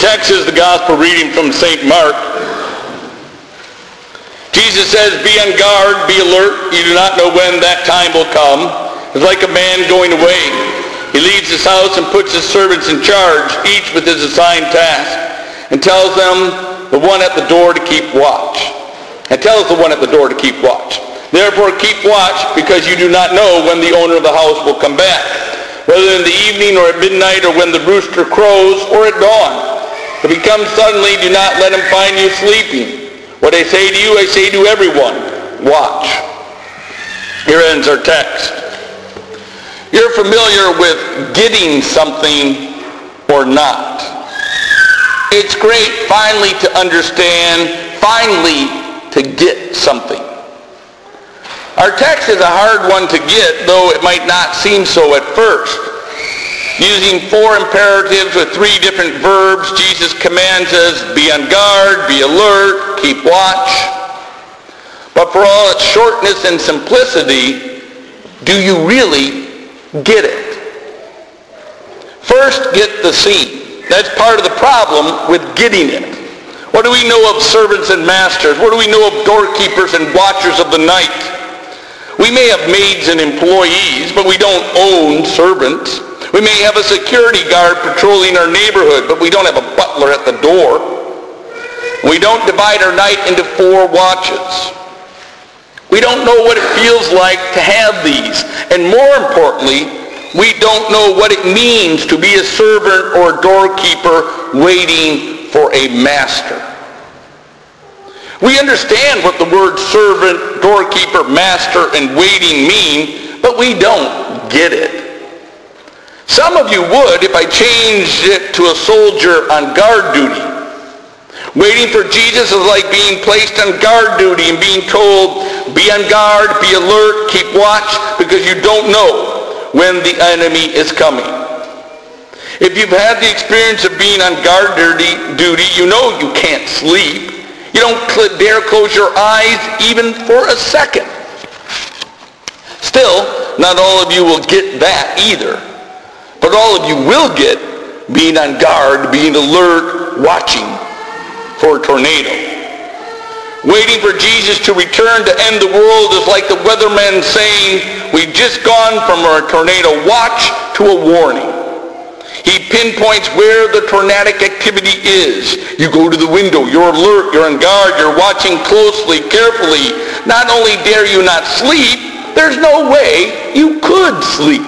text is the gospel reading from St. Mark. Jesus says, "Be on guard, be alert. You do not know when that time will come. It's like a man going away. He leaves his house and puts his servants in charge, each with his assigned task, and tells the one at the door to keep watch. Therefore keep watch, because you do not know when the owner of the house will come back, whether in the evening or at midnight or when the rooster crows or at dawn. If he comes suddenly, do not let him find you sleeping. What I say to you, I say to everyone, watch." Here ends our text. You're familiar with getting something or not. It's great finally to understand, finally to get something. Our text is a hard one to get, though it might not seem so at first. Using 4 imperatives with 3 different verbs, Jesus commands us, be on guard, be alert, keep watch. But for all its shortness and simplicity, do you really get it? First, get the scene. That's part of the problem with getting it. What do we know of servants and masters? What do we know of doorkeepers and watchers of the night? We may have maids and employees, but we don't own servants. We may have a security guard patrolling our neighborhood, but we don't have a butler at the door. We don't divide our night into 4 watches. We don't know what it feels like to have these. And more importantly, we don't know what it means to be a servant or a doorkeeper waiting for a master. We understand what the words servant, doorkeeper, master, and waiting mean, but we don't get it. Some of you would if I changed it to a soldier on guard duty. Waiting for Jesus is like being placed on guard duty and being told, be on guard, be alert, keep watch, because you don't know when the enemy is coming. If you've had the experience of being on guard duty, you know you can't sleep. You don't dare close your eyes even for a second. Still, not all of you will get that either. But all of you will get being on guard, being alert, watching for a tornado. Waiting for Jesus to return to end the world is like the weatherman saying, we've just gone from a tornado watch to a warning. He pinpoints where the tornadic activity is. You go to the window, you're alert, you're on guard, you're watching closely, carefully. Not only dare you not sleep, there's no way you could sleep.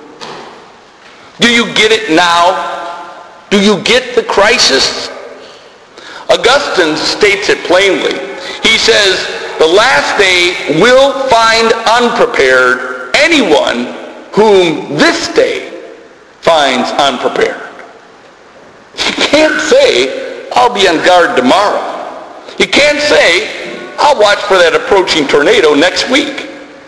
Do you get it now? Do you get the crisis? Augustine states it plainly. He says, the last day will find unprepared anyone whom this day finds unprepared. You can't say, I'll be on guard tomorrow. You can't say, I'll watch for that approaching tornado next week.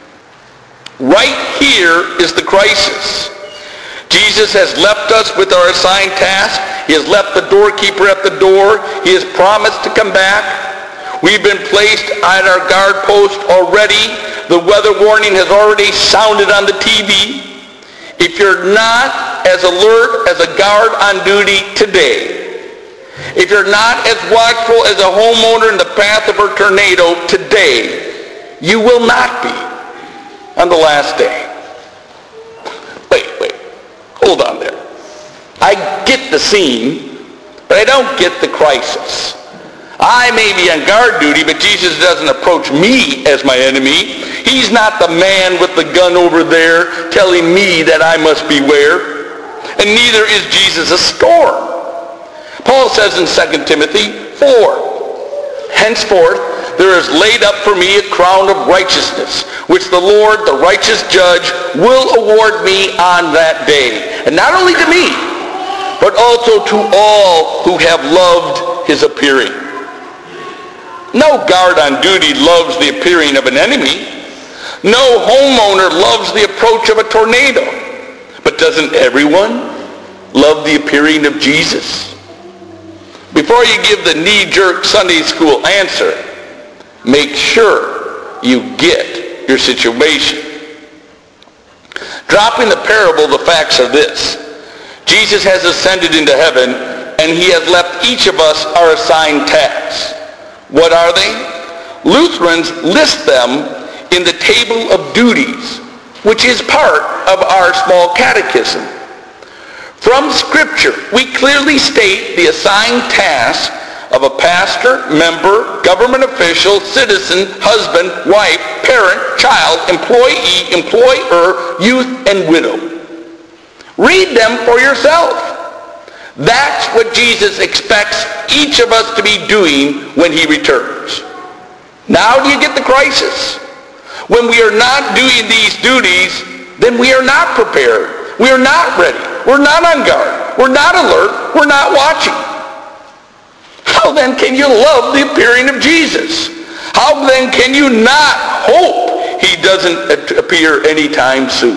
Right here is the crisis. Jesus has left us with our assigned task. He has left the doorkeeper at the door. He has promised to come back. We've been placed at our guard post already. The weather warning has already sounded on the TV. If you're not as alert as a guard on duty today, if you're not as watchful as a homeowner in the path of a tornado today, you will not be on the last day. Wait. Hold on there. I get the scene, but I don't get the crisis. I may be on guard duty, but Jesus doesn't approach me as my enemy. He's not the man with the gun over there telling me that I must beware. And neither is Jesus a storm. Paul says in 2 Timothy 4, henceforth there is laid up for me a crown of righteousness, which the Lord, the righteous judge, will award me on that day. And not only to me, but also to all who have loved his appearing. No guard on duty loves the appearing of an enemy. No homeowner loves the approach of a tornado. But doesn't everyone love the appearing of Jesus? Before you give the knee-jerk Sunday school answer, make sure you get your situation. Dropping the parable, the facts are this. Jesus has ascended into heaven, and he has left each of us our assigned tasks. What are they? Lutherans list them in the table of duties, which is part of our small catechism. From Scripture, we clearly state the assigned tasks of a pastor, member, government official, citizen, husband, wife, parent, child, employee, employer, youth, and widow. Read them for yourself. That's what Jesus expects each of us to be doing when he returns. Now do you get the crisis? When we are not doing these duties, then we are not prepared. We are not ready. We're not on guard. We're not alert. We're not watching. How then can you love the appearing of Jesus? How then can you not hope he doesn't appear anytime soon?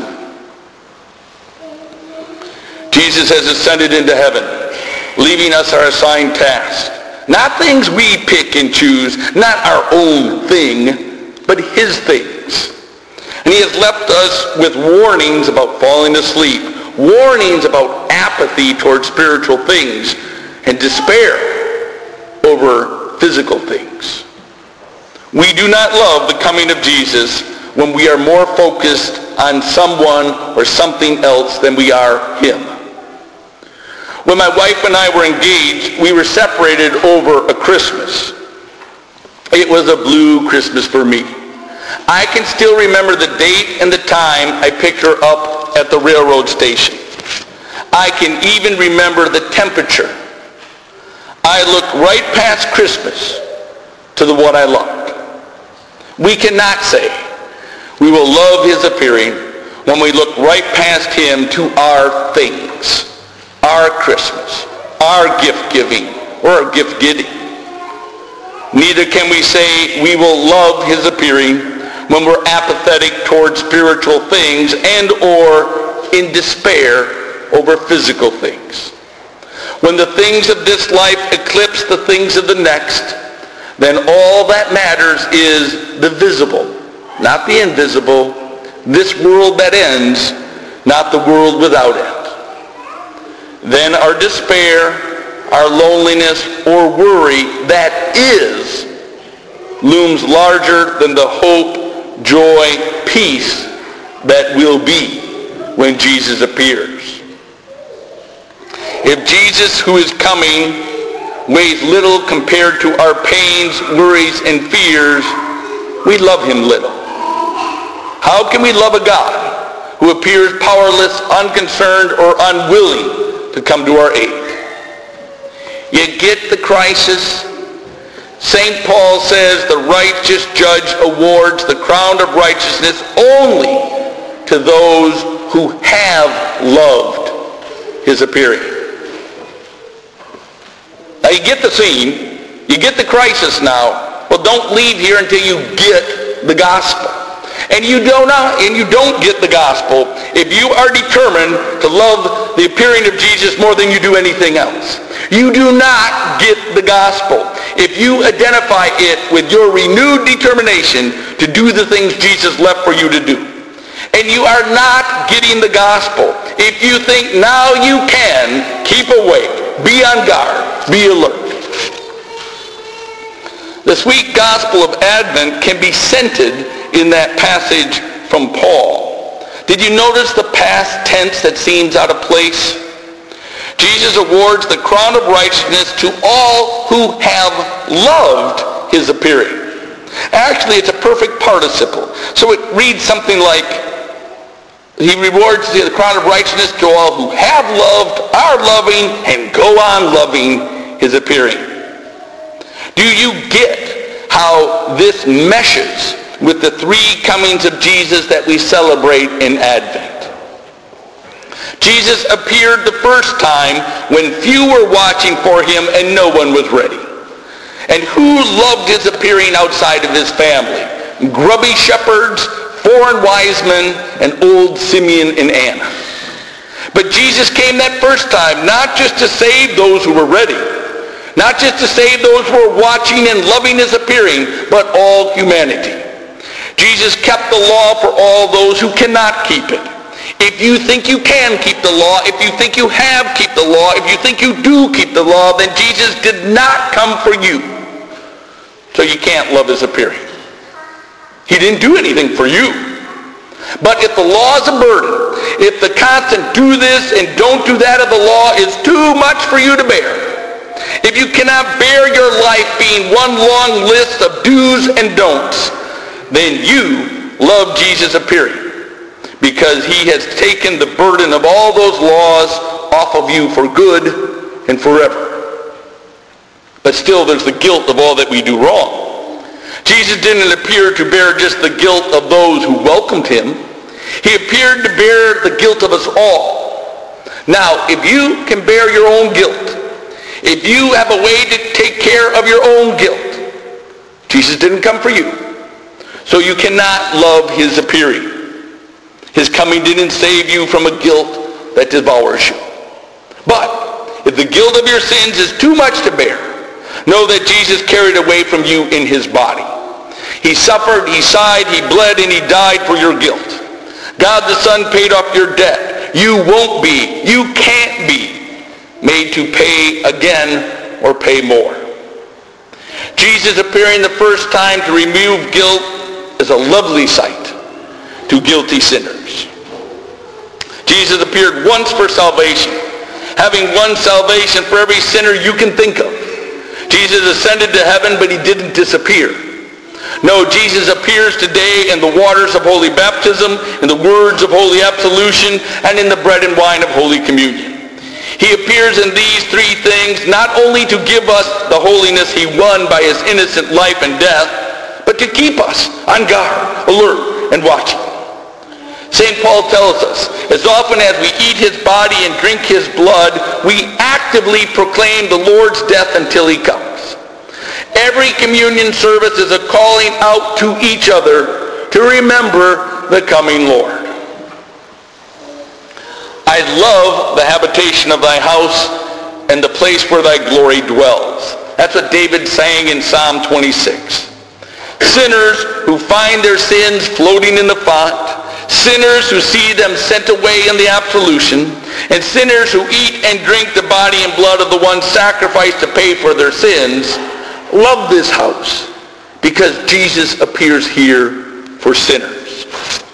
Jesus has ascended into heaven, leaving us our assigned tasks. Not things we pick and choose, not our own thing, but his things. And he has left us with warnings about falling asleep, warnings about apathy towards spiritual things, and despair over physical things. We do not love the coming of Jesus when we are more focused on someone or something else than we are him. When my wife and I were engaged, we were separated over a Christmas. It was a blue Christmas for me. I can still remember the date and the time I picked her up at the railroad station. I can even remember the temperature. I looked right past Christmas to the one I loved. We cannot say we will love his appearing when we look right past him to our things, our Christmas, our gift giving, or our gift getting. Neither can we say we will love his appearing when we're apathetic towards spiritual things and or in despair over physical things. When the things of this life eclipse the things of the next, then all that matters is the visible, not the invisible, this world that ends, not the world without it. Then our despair, our loneliness, or worry that is looms larger than the hope, joy, peace that will be when Jesus appears. If Jesus, who is coming, weighs little compared to our pains, worries, and fears, we love him little. How can we love a God who appears powerless, unconcerned, or unwilling to come to our aid? You get the crisis? St. Paul says the righteous judge awards the crown of righteousness only to those who have loved his appearing. Now you get the scene, you get the crisis now. Well, don't leave here until you get the gospel. And you don't get the gospel if you are determined to love the appearing of Jesus more than you do anything else. You do not get the gospel if you identify it with your renewed determination to do the things Jesus left for you to do. And you are not getting the gospel if you think now you can keep awake, be on guard, be alert. The sweet gospel of Advent can be scented in that passage from Paul. Did you notice the past tense that seems out of place? Jesus awards the crown of righteousness to all who have loved his appearing. Actually, it's a perfect participle. So it reads something like, he rewards the crown of righteousness to all who have loved, are loving, and go on loving his appearing. Do you get how this meshes with the three comings of Jesus that we celebrate in Advent? Jesus appeared the first time when few were watching for him and no one was ready. And who loved his appearing outside of his family? Grubby shepherds, foreign wise men, and old Simeon and Anna. But Jesus came that first time not just to save those who were ready, not just to save those who were watching and loving his appearing, but all humanity. Jesus kept the law for all those who cannot keep it. If you think you can keep the law, if you think you have keep the law, if you think you do keep the law, then Jesus did not come for you. So you can't love his appearing. He didn't do anything for you. But if the law is a burden, if the constant do this and don't do that of the law is too much for you to bear, if you cannot bear your life being one long list of do's and don'ts, then you love Jesus appearing, because he has taken the burden of all those laws off of you for good and forever. But still there's the guilt of all that we do wrong. Jesus didn't appear to bear just the guilt of those who welcomed him. He appeared to bear the guilt of us all. Now, if you can bear your own guilt, if you have a way to take care of your own guilt, Jesus didn't come for you. So you cannot love his appearing. His coming didn't save you from a guilt that devours you. But if the guilt of your sins is too much to bear, know that Jesus carried away from you in his body. He suffered, he sighed, he bled, and he died for your guilt. God the Son paid off your debt. You won't be, you can't be made to pay again or pay more. Jesus appearing the first time to remove guilt is a lovely sight to guilty sinners. Jesus appeared once for salvation, having won salvation for every sinner you can think of. Jesus ascended to heaven, but he didn't disappear. No, Jesus appears today in the waters of holy baptism, in the words of holy absolution, and in the bread and wine of holy communion. He appears in these three things not only to give us the holiness he won by his innocent life and death, but to keep us on guard, alert, and watching. St. Paul tells us, as often as we eat his body and drink his blood, we actively proclaim the Lord's death until he comes. Every communion service is a calling out to each other to remember the coming Lord. I love the habitation of thy house and the place where thy glory dwells. That's what David sang in Psalm 26. Sinners who find their sins floating in the font, sinners who see them sent away in the absolution, and sinners who eat and drink the body and blood of the one sacrificed to pay for their sins, love this house because Jesus appears here for sinners.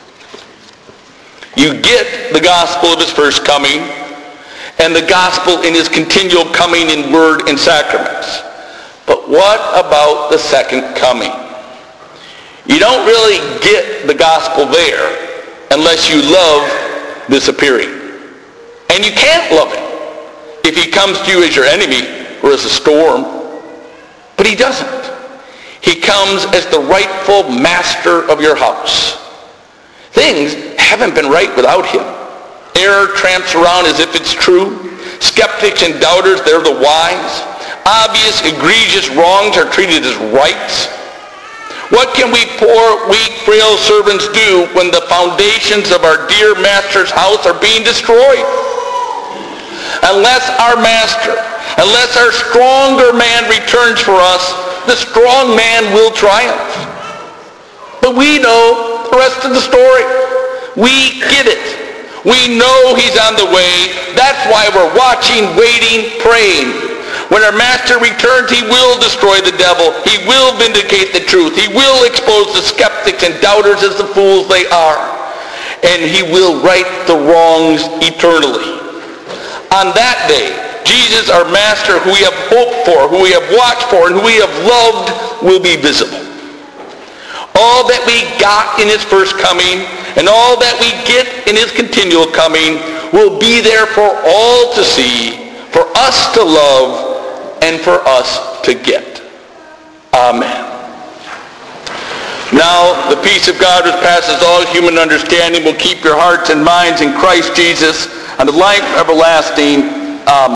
You get the gospel of his first coming and the gospel in his continual coming in word and sacraments. But what about the second coming? You don't really get the gospel there unless you love this appearing. And you can't love it if he comes to you as your enemy or as a storm. But he doesn't. He comes as the rightful master of your house. Things haven't been right without him. Error tramps around as if it's true. Skeptics and doubters, they're the wise. Obvious, egregious wrongs are treated as rights. What can we poor, weak, frail servants do when the foundations of our dear master's house are being destroyed? Unless our master, unless our stronger man returns for us, the strong man will triumph. But we know the rest of the story. We get it. We know he's on the way. That's why we're watching, waiting, praying. When our master returns, he will destroy the devil. He will vindicate the truth. He will expose the skeptics and doubters as the fools they are. And he will right the wrongs eternally. On that day, Jesus, our master, who we have hoped for, who we have watched for, and who we have loved, will be visible. All that we got in his first coming and all that we get in his continual coming will be there for all to see, for us to love, and for us to get. Amen. Now, the peace of God which passes all human understanding will keep your hearts and minds in Christ Jesus unto life everlasting. Amen.